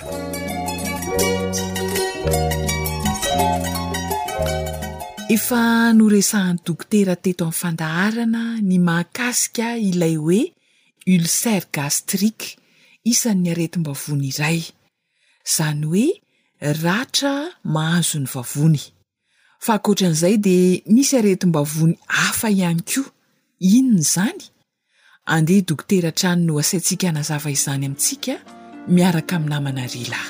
Efa noresahan'ny dokotera teto amin'ny fandaharana ny mahakasika ilay hoe ulcère gastrique isan'ny aretim-bavony iray zany hoe ratra mahazo ny vavony fa ankoatran'izay de misy aretim-bavony hafa ihany koa inona zany andeha dokotera trano no asaintsika anazava izany amintsika miaraka amin'ny namana Rila.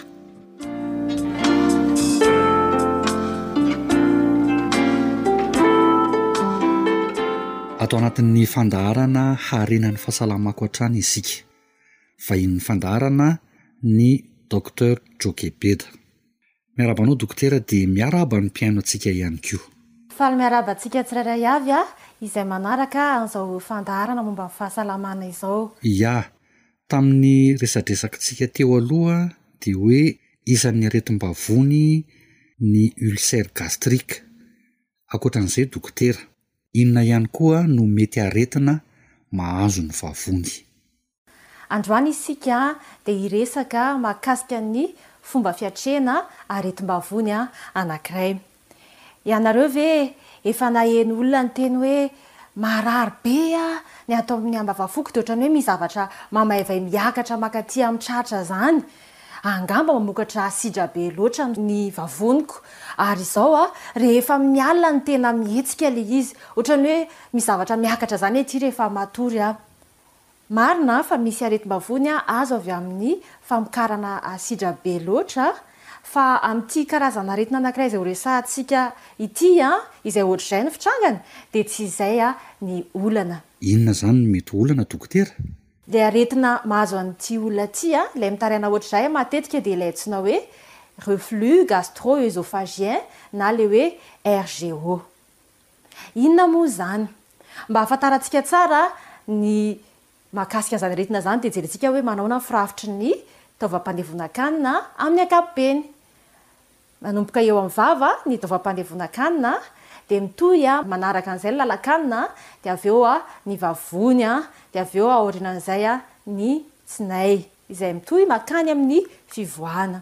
Ato anatin'ny fandaharana harenan'ny fahasalamako hatrany isika vahin'ny fandaharana ny Dr Jokebeda. Miarabanao dokotera de miaraba ny mpiaino atsika ihany koa. Faly miaraba atsika tsirairay avy izay manaraka an'izao fandaharana momba ny fahasalamana izao. Ya, tamin'ny resadresakitsika teo aloha de hoe isan'ny aretim-bavony ny ulcère gastrique. Ankoatran'izay dokotera, inona ihany koa no mety aretina mahazo ny vavony? Androany isika de hiresaka mahakasika ny fomba fiatrena aretim-bavony anankiray. Ianareo ve efa naheno olona ny teny hoe marary be ny atao amin'ny ambavafoko de ohatrany hoe misy zavatra mamaivay miakatra makaty amin'ny tratra zany. Angamba mamokatra asidra be loatra ny vavoniko ary izao rehefa mialina ny tena mihetsika le izy ohatrany hoe misy zavatra miakatra zany ety rehefa matory marina fa misy aretim-bavony azo avy amin'ny famokarana asidra be loatra fa amin'ity karazana aretina anankiray izay ho resahantsika ity izay ohatr'izay ny fitrangany de tsy izay ny olana. Inona zany mety olana dokotera? Le aretina mahazo an'ity olona ity ilay mitaraina ohatr'izay matetika de ilay antsoina hoe reflux gastro-œsophagien na le hoe RGO. Inona moa zany? Mba hafantarantsika tsara ny mahakasika an'izany aretina zany de jerentsika hoe manaona ny firafitry ny taovam-pandevonan-kanina amin'ny ankapobeny. Manomboka eo amin'ny vava ny taovam-pandevonan-kanina de mitohy manaraka an'izay ny lalan-kanina de avy eo ny vavony de avy eo aorianan'izay ny tsinay. izay mitohy makany amin'ny fivoahana.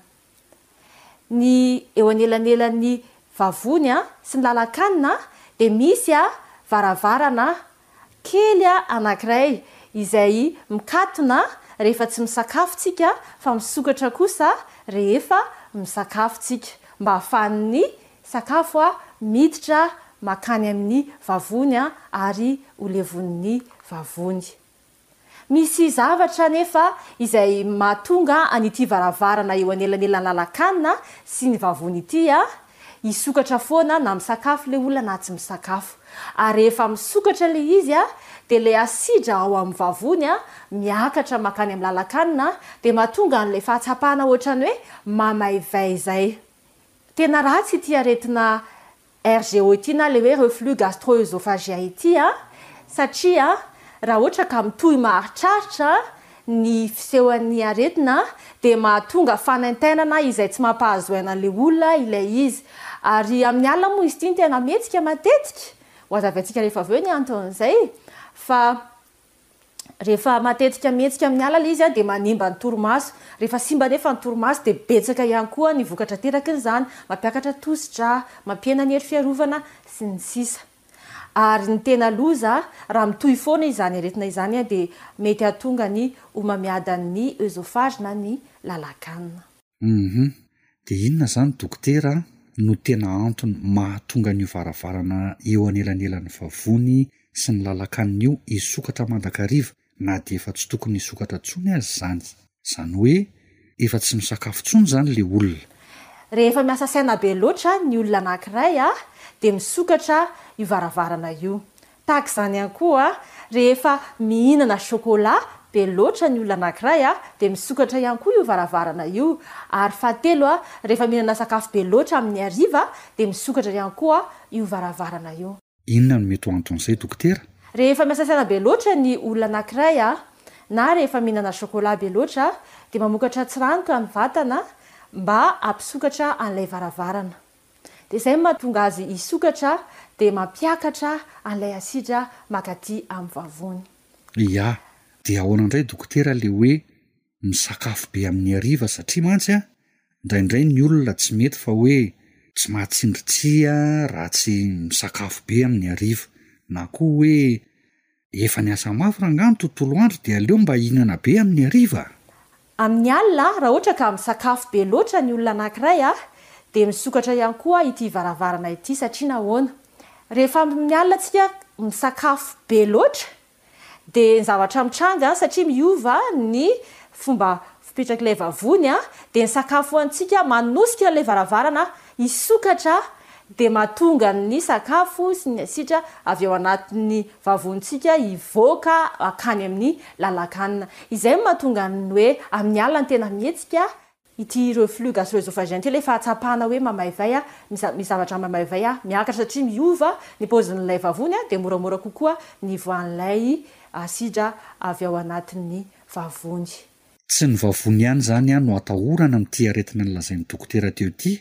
Ny eo anelanelan'ny vavony sy ny lalakanina de misy varavarana kely anankiray izay mikatona rehefa tsy misakafotsika fa misokatra kosa rehefa misakafotsika mba hahafahan'ny sakafo miditra makany amin'ny vavony ary olevon'ny vavony. Misy zavatra nefa izay mahatonga an'ity varavarana eo anelanelan'ny lalakanina sy ny vavony ity isokatra foana na misakafo le olona na tsy misakafo. Ary rehefa misokatra le izy de le asidra ao amin'ny vavony miakatra makany amin'ny lalakanina de mahatonga an'le fahatsapahana ohatrany hoe mamaivay zay. Tena ratsy ity aretina RGO ity na le hoe reflux gastro-œsophagien ity satria raha ohatra ka mitohy maharitraritra ny fisehoan'ny aretina de mahatonga fanaintainana izay tsy mampahazoana le olona ilay izy. Ary amin'ny alina moa izy ity ny tena metsika matetika ho azavantsika rehefa avy eo ny anton'izay fa rehefa matetika metsika amin'ny alina izy de manimba ny torimaso. Rehefa simba nefa ny torimaso de betsaka ihany koa ny vokatra terakin'izany, mampiakatra tositra, mampiena ny hery fiarovana sy ny sisa. Ary ny tena loza raha mitohy foana izany aretina izany de mety hahatonga ny homamiadan'ny œsophage na ny lalakanina. De inona zany dokotera no tena antony mahatonga ny varavarana eo anelanelan'ny vavony sy ny lalakanina io isokatra mandrakariva na de efa tsy tokony isokatra tsony azy zany. Zany hoe efa tsy misakafo tsony zany le olona. Rehefa miasa saina be loatra ny olona anankiray de misokatra io varavarana io. Tahaka izany ihany koa rehefa mihinana chocolat be loatra ny olona anankiray de misokatra ihany koa io varavarana io. Ary fahatelo rehefa mihinana sakafo be loatra amin'ny hariva de misokatra ihany koa io varavarana io. Inona no mety ho anton'izay dokotera? Rehefa miasa saina be loatra ny olona anankiray na rehefa mihinana chocolat be loatra de mamokatra tsiranoka ny vatana mba ampisokatra an'ilay varavarana. De izay mahatonga azy isokatra de mampiakatra an'ilay asidra makaty amin'ny vavony. Ya, de ahoana indray dokotera le hoe misakafo be amin'ny hariva satria mantsy indraindray ny olona tsy mety fa hoe tsy mahatsindritsia raha tsy misakafo be amin'ny hariva na koa hoe efa niasa mafy rangano tontolo andro de aleo mba hihinana be amin'ny hariva. Amin'ny alina raha ohatra ka misakafo be loatra ny olona anankiray de misokatra ihany koa ity varavarana ity satria nahoana? Rehefa amin'ny alina atsika misakafo be loatra de ny zavatra mitranga satria miova ny fomba fipetrak'ilay vavony de ny sakafo antsika manosika le varavarana isokatra de mahatonga ny sakafo sy ny asidra avy ao anatin'ny vavontsika ivoaka akany amin'ny lalakanina. Izay mahatonga ny hoe amin'ny alina ny tena mihetsika ity reflux gastro-œsophagien ity le fahatsapahana hoe mamaivay misy zavatra mamaivay miakatra satria miova ny paozin'ilay vavony de moramora kokoa ny voan'ilay asidra avy ao anatin'ny vavony. Tsy ny vavony ihany zany no atahorana amin'ity aretina ny lazain'ny dokotera teo ity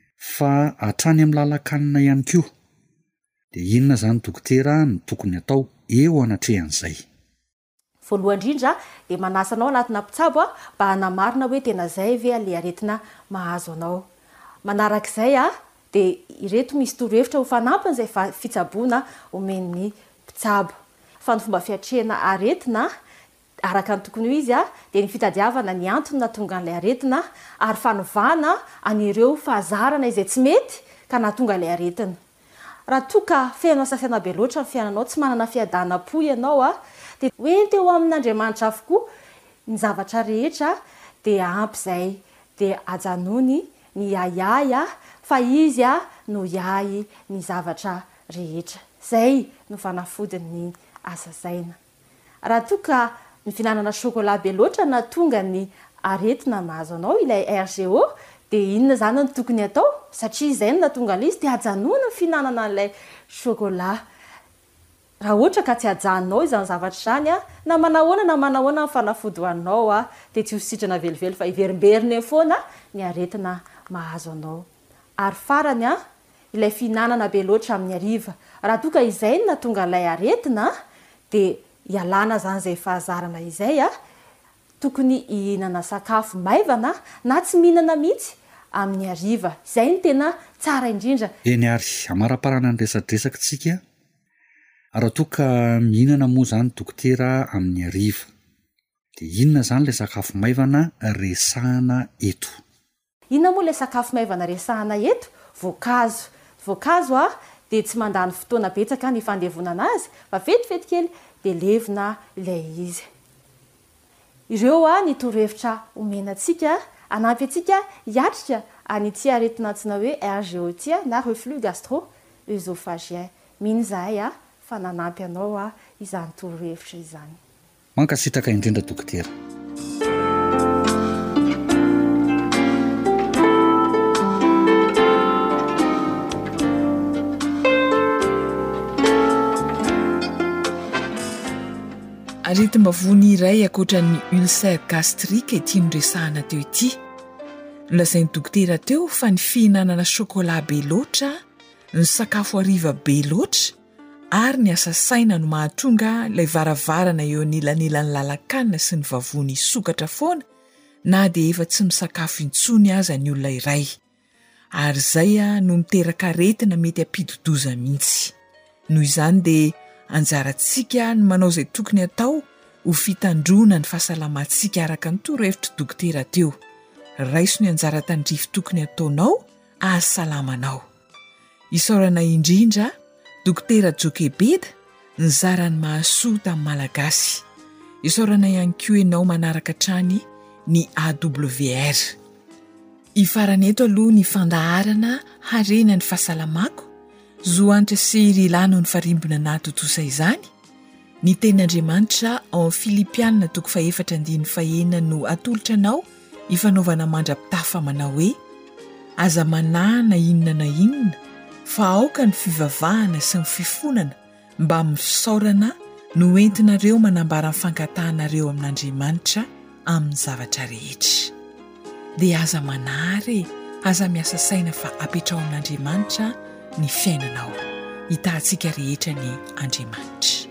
fa hatrany amin'ny lalakanina ihany koa. De inona zany dokotera no tokony atao eo anatrehan'izay? Voalohany indrindra de manasa anao anatina mpitsabo mba hanamarina hoe tena zay ve le aretina mahazo anao. Manarak'izay de ireto misy torohevitra ho fanampiny zay fitsaboana omen'ny mpitsabo. Fa ny fomba fiatrehana aretina araka ny tokony ho izy de ny fitadiavana ny antony nahatonga an'ilay aretina ary fanovana an'ireo fahazarana izay tsy mety ka nahatonga ilay aretina. Raha toa ka fenao sasaina be loatra ny fiainanao tsy manana fiadanam-po ianao de hoenty eo amin'Andriamanitra avokoa ny zavatra rehetra de ampy zay de ajanony ny ayay fa izy no iay ny zavatra rehetra. Zay no fanafodin'ny asazaina. Raha toa ka ny finanana chocolat be loatra na tonga ny aretina mahazo anao ilay RGO de inona zany no tokony atao satria izay no nahatonga izy de ajanona ny finanana an'ilay chocolat. Raha ohatra ka tsy ajanonao izany zavatra izany na manahoana ny fanafody hoanao de tsy ho sitrana velively fa iverimberiny foana ny aretina mahazo anao. Ary farany ilay finanana be loatra amin'ny hariva. Raha toa ka izay no nahatonga ilay aretina de ialana zany zay fahazarana izay tokony ihinana sakafo maivana na tsy mihinana mihitsy amin'ny ariva. Izay ny tena tsara indrindra. Eny ary amara-parana ny resadresaka tsika raha toa ka mihinana moa zany dokotera amin'ny ariva dia inona zany ilay sakafo maivana resahana eto? Inona moa ilay sakafo maivana resahana eto? Voankazo. Voankazo dia tsy mandany fotoana betsaka ny fandevonana azy fa vetivety kely dia levina ilay izy. Ireo ny torohevitra omenantsika anampy antsika hiatrika an'ity aretina antsoina hoe RGOT na reflux gastro-œsophagien. Mino izahay fa nanampy anao izany torohevitra izany. Mankasitraka indrindra dokotera. Aretim-bavony iray ankoatran'ny ulcère gastrique tiany resahana teo ity. Nolazain'ny dokotera teo fa ny fihinanana chocolat be loatra, ny sakafo hariva be loatra ary ny asa saina no mahatonga ilay varavarana eo anilan'ilan'ny lalak'anina sy ny vavony sokatra foana na dia efa tsy misakafo intsony aza ny olona iray. Ary izay no miteraka aretina mety ampidodoza mihitsy. Noho izany dia anjarantsika ny manao izay tokony atao ho fitandrona ny fahasalamantsika araka ny torohevitra dokotera teo. Raiso ny anjara tandrify tokony ataonao ahasalamanao. Isaorana indrindra dokotera Jokebeda ny zarany mahasoa tamin'ny malagasy. Isaorana ihany koa ianao manaraka trany ny AWR. Ifarany eto aloha ny fandaharana harena ny fahasalamako. Zoanitra sy rilano ny farimbona nahatotosa izany. Ny tenin'Andriamanitra ao amin'ny Filipianina 4:4 no atolotra anao ifanaovana mandra-pitafa manao hoe aza manahy na inona na inona fa aoka ny fivavahana sy ny fifonana mba misaorana no entinareo manambara ny fankatanareo amin'Andriamanitra amin'ny zavatra rehetra. Dia aza manary, aza miasa saina fa apetrao amin'Andriamanitra ny fiainanao. Hitantsika rehetra ny Andriamanitra.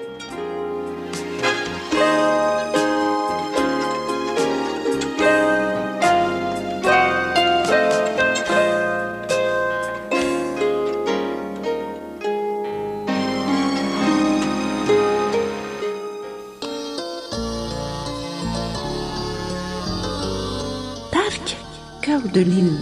Tarika, cœur de l'hymne.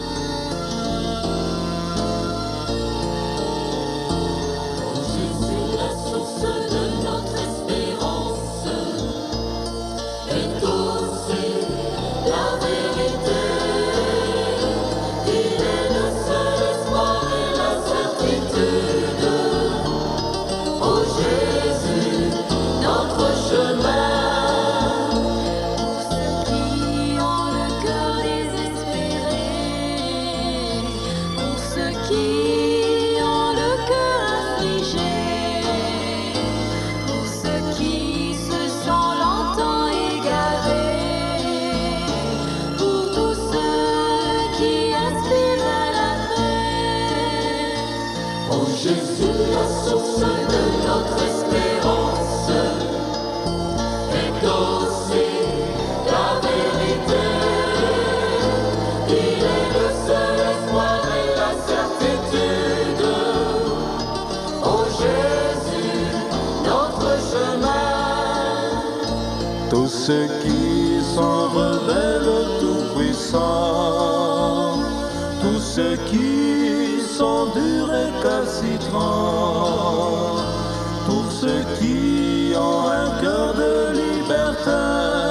Tous ceux qui s'en rebellent au Tout-Puissant, tous ceux qui sont durs et calcitrants, tous ceux qui ont un cœur de liberté,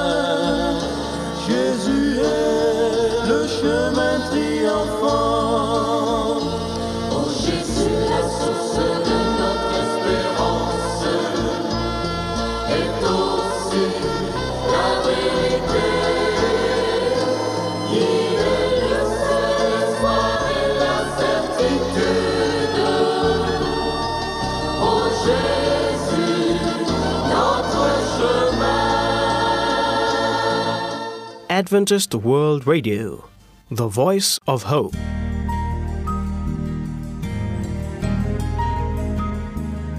Jésus est le chemin triomphant. Oh Jésus, la source de notre espérance, est aussi la vérité. Il est le seul espoir et la certitude. Oh Jésus, notre chemin. Adventist World Radio, the voice of hope.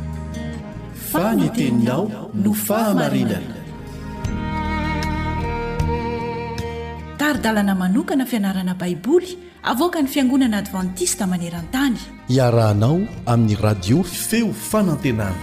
Faniteninao no fahamarinana. ara-dalana manokana fianarana baiboly avoaka ny fiangonana advantista maneran-tany. iarahanao amin'ny radio feo fanantenana.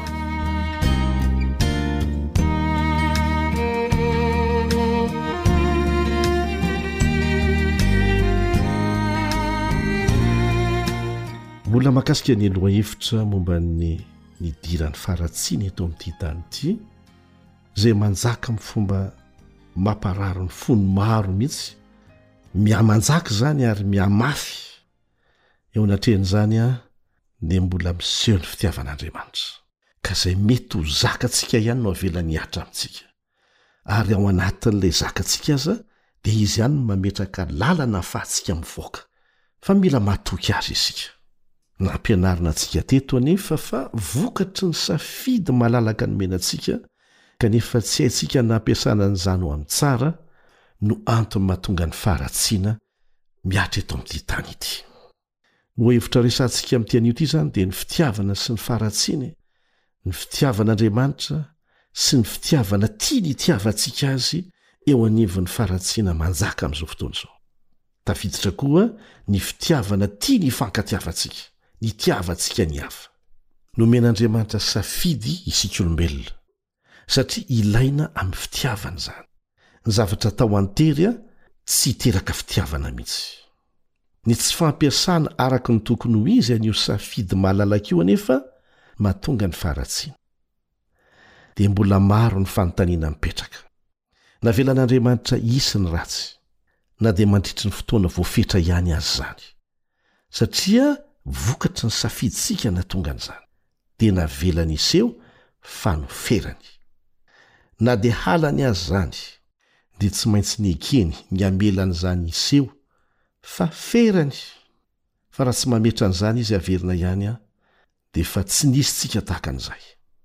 mbola mahakasika ny aloha hevitra momba ny nidirany faratsiany eto amin'ity tany ity izay manjaka amin'ny fomba mampararo ny fony maro mihitsy, miamanjaka zany ary miamafy eo anatrehan'izany a dia mbola miseho ny fitiavan'Andriamanitra ka izay mety ho zakantsika ihany no avelany hiatra amintsika, ary ao anatin'ilay zakantsika aza dia izy ihany no mametraka lalana ahafahantsika mivoaka, fa mila matoky azy isika. Nampianarina antsika teto anefa fa vokatry ny safidy malalaka nomenantsika kanefa tsy haintsika nampiasana an'izany ho amin'ny tsara no antony mahatonga ny faratsiana miatra eto amin'ity tany ity. No hevitra resantsika amin'ity anio ity zany dia ny fitiavana sy ny faratsiana, ny fitiavan'Andriamanitra sy ny fitiavana tia ny itiavantsika azy eo anivon'ny faratsiana manjaka amin'izao fotoana izao. Tafiditra koa ny fitiavana tia ny fankatiavantsika, ny tiavantsika ny hafa. Nomen'Andriamanitra safidy isika olombelona satria ilaina amin'ny fitiavana zany. Ny zavatra tao antery tsy hiteraka fitiavana mihitsy. Ny tsy fampiasana araka ny tokony ho izy an'io safidy malalaka io anefa mahatonga ny faratsiana. Dia mbola maro ny fanontaniana mipetraka. Navelan'Andriamanitra hisy ny ratsy, na dia mandritry ny fotoana voafetra ihany azy zany. Satria vokatry ny safiditsika na tonga an'izany. Dia navelany iseho fa noferany. Na dia halany azy zany, dia tsy maintsy niekeny ny amelan'izany iseho fa ferany. Fa raha tsy mametra an'izany izy averina ihany dia fa tsy nisy tsika tahaka an'izay.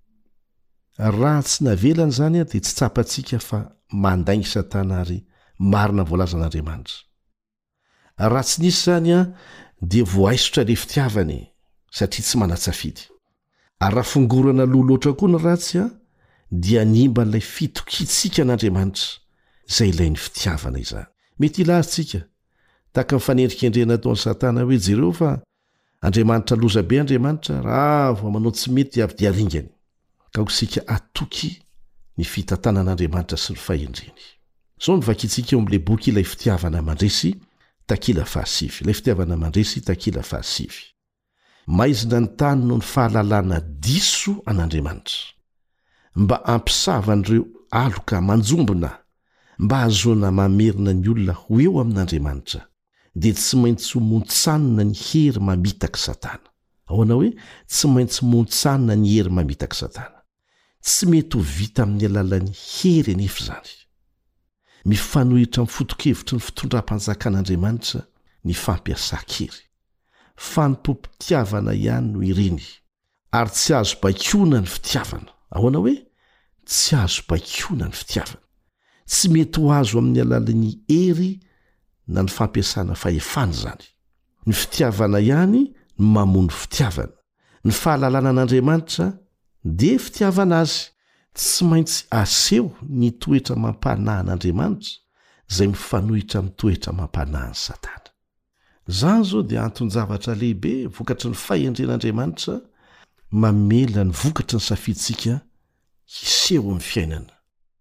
Raha tsy navelany zany dia tsy tsapantsika fa mandaingy Satana ary marina voalazan'Andriamanitra. Raha tsy nisy zany dia voaisotra ilay fitiavany satria tsy manatsafidy. Ary raha fongorana loha loatra koa ny ratsy dia nimba n'ilay fitokitsika an'Andriamanitra izay ilain'ny fitiavana izany. Mety ilazitsika tahaka ny fanendrikendrena ataon'ny Satana hoe jereo fa Andriamanitra loza be Andriamanitra raha vao manao tsy mety avy dia ringany. Ka hosika atoky ny fitantanan'Andriamanitra sy ny fahendreny. Zao ny vakitsika eo amin'ilay boky ilay fitiavana mandresy takila 5. Ilay fitiavana mandresy takila 5. Maizina ny tany no ny fahalalana diso an'Andriamanitra, mba ampisavan'ireo aloka manjombona, mba hahazoana mamerina ny olona ho eo amin'Andriamanitra, dia tsy maintsy ho montsanina ny hery mamitaka Satana. Ahoana hoe tsy maintsy montsanina ny hery mamitaka Satana. Tsy mety ho vita amin'ny alalan'ny hery anefa zany. Mifanohitra amin'ny foto-kevitry ny fitondram-panjakan'Andriamanitra ny fampiasa-kery. Fa ny tompom-pitiavana ihany no ireny, ary tsy azo baikona ny fitiavana. Ahoana hoe tsy azo baikona ny fitiavana. Tsy mety ho azo amin'ny alalan'ny hery na ny fampiasana fahefana zany. Ny fitiavana ihany no mamono fitiavana. Ny fahalalana an'Andriamanitra dia fitiavana azy. Tsy maintsy aseho ny toetra mampanahy an'Andriamanitra izay mifanohitra amin'ny toetra mampanahy ny Satana. Zany zao dia anton-javatra lehibe vokatry ny fahendren'Andriamanitra mamela ny vokatry ny safiditsika hiseho amin'ny fiainana.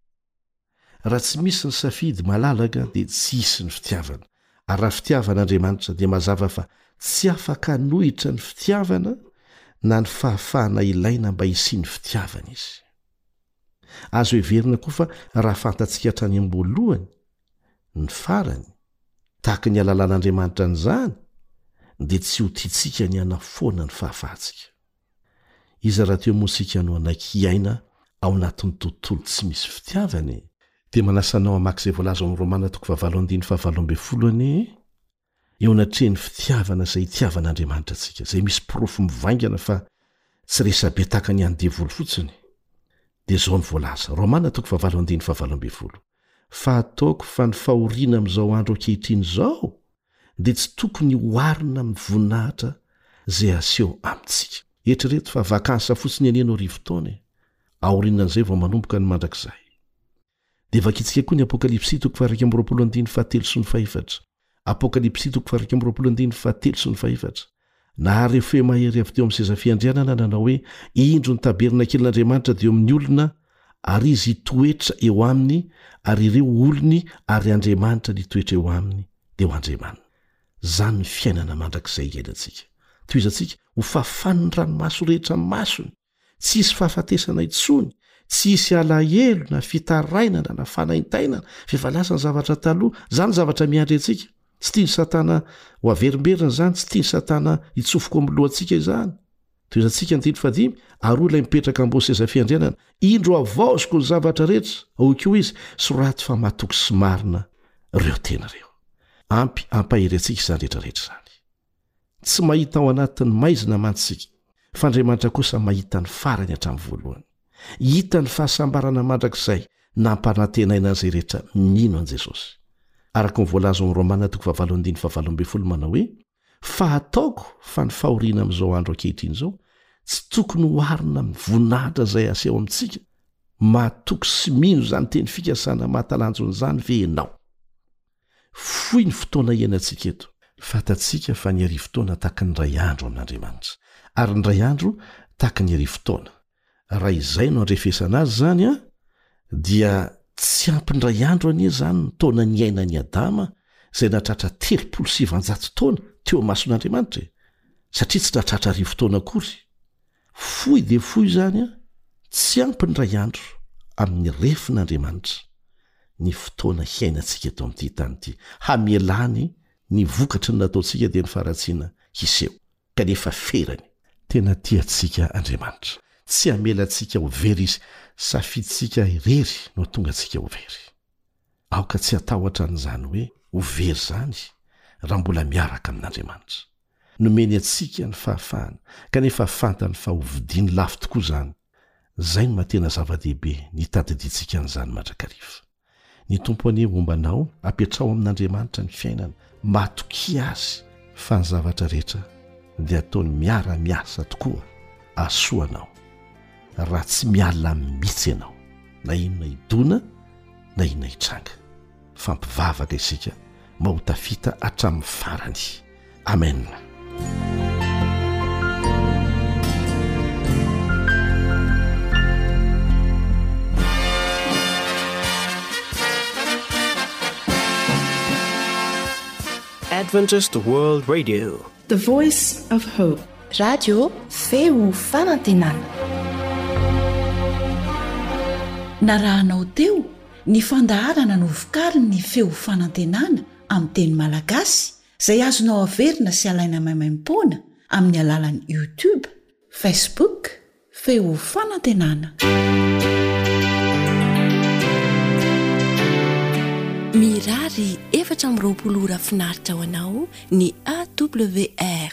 Raha tsy misy ny safidy malalaka dia tsy hisy ny fitiavana. Ary raha fitiavan'Andriamanitra dia mazava fa tsy afaka hanohitra ny fitiavana na ny fahafahana ilaina mba hisi ny fitiavana izy. Azo heverina koa fa raha fantatsika hatrany am-boalohany ny farany tahaka ny alalan'Andriamanitra n'izany dia tsy ho tiantsika ny hanafoana ny fahafahantsika. Iza raha teo moa sika no anankiaina ao anatin'ny tontolo tsy misy fitiavana. Dia manasanao hamaky izay voalaza ao amin'ny Romana 8:12 eo anatrehany fitiavana izay itiavan'Andriamanitra antsika, izay misy porofo mivaingana fa tsy resabe tahaka ny andevoly fotsiny. Dia zao ny voalaza Romana 8:12 fa ataoko fa ny fahoriana amin'izao andro ankehitriny izao dia tsy tokony hoarina amin'ny voninahitra izay aseho amintsika. Eritrereto fa vakansa fotsiny anianao rivo taona, aorianan'izay vao manomboka ny mandrakizay. dia vakitsika koa ny apokalipsy 3:7 nahary fe mahery avy teo amin'ny sezafiandrianana nanao hoe indro ny taberina kelin'andriamanitra dia eo amin'ny olona ary izy hitoetra eo aminy ary ireo olony ary andriamanitra ny hitoetra eo aminy dia ho andriamanina. Zany ny fiainana mandrakizay iainantsika. Toy izantsika ho fafan'ny ranomaso rehetra masony, tsisy fahafatesana intsony, tsisy alahelo na fitarainana na fanaintainana fiefalasany zavatra taloha. Zany zavatra miandry antsika. Tsy tiany satana ho averimberina zany, tsy tiany satana hitsofoko amin'ny lohantsika izany. Toy izantsika ny 5 ary olay mipetraka ambony sezafiandrianana indro avaozoko ny zavatra rehetra aokeo izy soraty fa matoky sy marina reo tena reo. Ampy ampahery antsika izany rehetrarehetra zany. Tsy mahita ao anatin'ny maizina mantsika fa Andriamanitra kosa mahita ny farany hatramin'ny voalohany. Hita ny fahasambarana mandrakizay nampanantenaina an'izay rehetra mino an' Jesosy. Araka ny voalaza amin'ny Romana 7:12 manao hoe fa ataoko fa ny fahoriana amin'izao andro ankehitriny izao tsy tokony ho arina amin'ny voninahitra izay aseho amintsika, mahatoky sy mino izany teny fikasana mahatalanjon'izany ve ianao. Foy ny fotoana iainantsika eto. Fantatsika fa ny arivo-taona tahaka ny ray andro amin'Andriamanitra, ary ny ray andro tahaka ny arivo-taona. Raha izay no andrefesana azy zany a, dia tsy ampy ny ray andro anie zany ny taona ny aina ny Adama izay natratra 3,700 taona teo mason'Andriamanitra, satria tsy natratra arivo-taona akory. Foy dia foy zany a, tsy ampy ny ray andro amin'ny refin'Andriamanitra ny fotoana hiainantsika eto amin'ity tany ity, hamelany ny vokatry ny nataontsika dia ny faratsiana hiseho kanefa ferany. Tena tiantsika Andriamanitra, tsy hamelantsika ho very izy, safiditsika irery no tonga antsika ho very. Aoka tsy hatahotra n'izany hoe ho very zany raha mbola miaraka amin'Andriamanitra. Nomeny antsika ny fahafahana kanefa fantany fa ho vidiany lafo tokoa zany. Zay no matena zava-dehibe ny tadidintsika an'izany mandrakariva. Ny tompo anie ombanao apetrao amin'Andriamanitra ny fiainana, matoky azy fa ny zavatra rehetra dia ataony miara-miasa tokoa asoanao raha tsy miala mihitsy ianao, na inona idona na inona hitranga. Fampivavaka isika mba ho tafita hatramin'ny farany. Amen. Adventist World Radio, the voice of hope. Radio feo fanantenana. Narahanao teo ny fandaharana no vokariny ny feo fanantenana amin'ny teny malagasy izay azonao averina sy alaina maimaim-poana amin'ny alalan'ny YouTube, Facebook, feo fanantenana. Mirary 420 ora finaritra ho anao ny AWR